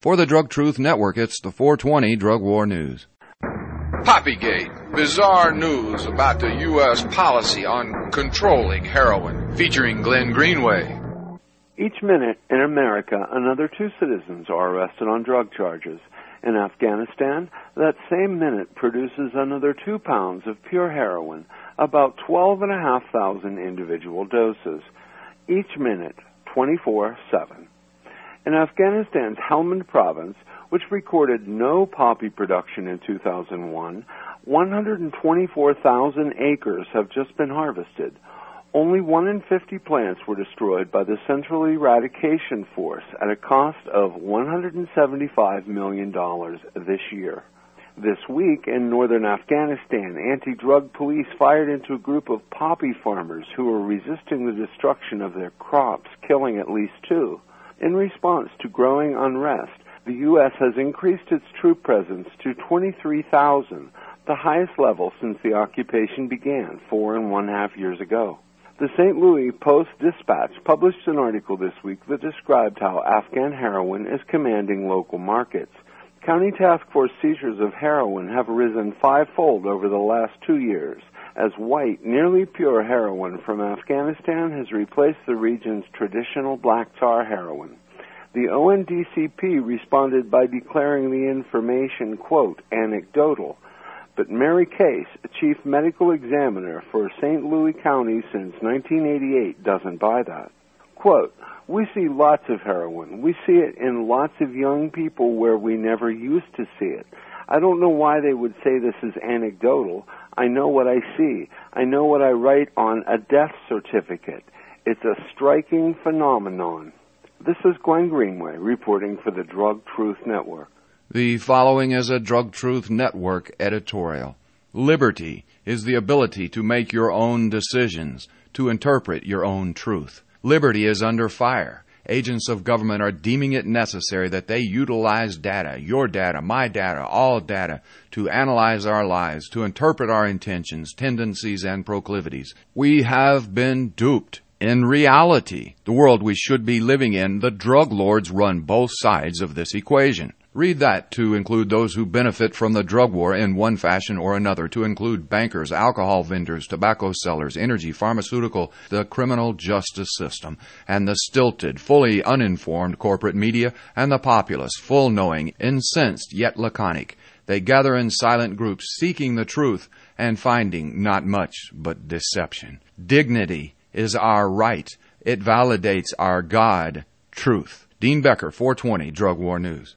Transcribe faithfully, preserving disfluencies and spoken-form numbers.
For the Drug Truth Network, it's the four twenty Drug War News. Poppygate, bizarre news about the U S policy on controlling heroin, featuring Glenn Greenway. Each minute in America, another two citizens are arrested on drug charges. In Afghanistan, that same minute produces another two pounds of pure heroin, about twelve and a half thousand individual doses. Each minute, twenty-four seven. In Afghanistan's Helmand province, which recorded no poppy production in two thousand one, one hundred twenty-four thousand acres have just been harvested. Only one in fifty plants were destroyed by the Central Eradication Force at a cost of one hundred seventy-five million dollars this year. This week in northern Afghanistan, anti-drug police fired into a group of poppy farmers who were resisting the destruction of their crops, killing at least two. In response to growing unrest, the U S has increased its troop presence to twenty-three thousand, the highest level since the occupation began four and one half years ago. The Saint Louis Post-Dispatch published an article this week that described how Afghan heroin is commanding local markets. County task force seizures of heroin have risen fivefold over the last two years, as white, nearly pure heroin from Afghanistan has replaced the region's traditional black tar heroin. The O N D C P responded by declaring the information, quote, anecdotal. But Mary Case, chief medical examiner for Saint Louis County since nineteen eighty-eight, doesn't buy that. Quote, we see lots of heroin. We see it in lots of young people where we never used to see it. I don't know why they would say this is anecdotal. I know what I see. I know what I write on a death certificate. It's a striking phenomenon. This is Glenn Greenway reporting for the Drug Truth Network. The following is a Drug Truth Network editorial. Liberty is the ability to make your own decisions, to interpret your own truth. Liberty is under fire. Agents of government are deeming it necessary that they utilize data, your data, my data, all data, to analyze our lives, to interpret our intentions, tendencies, and proclivities. We have been duped. In reality, the world we should be living in, the drug lords run both sides of this equation. Read that to include those who benefit from the drug war in one fashion or another, to include bankers, alcohol vendors, tobacco sellers, energy, pharmaceutical, the criminal justice system, and the stilted, fully uninformed corporate media, and the populace, full-knowing, incensed yet laconic. They gather in silent groups, seeking the truth and finding not much but deception. Dignity is our right. It validates our God, truth. Dean Becker, four twenty, Drug War News.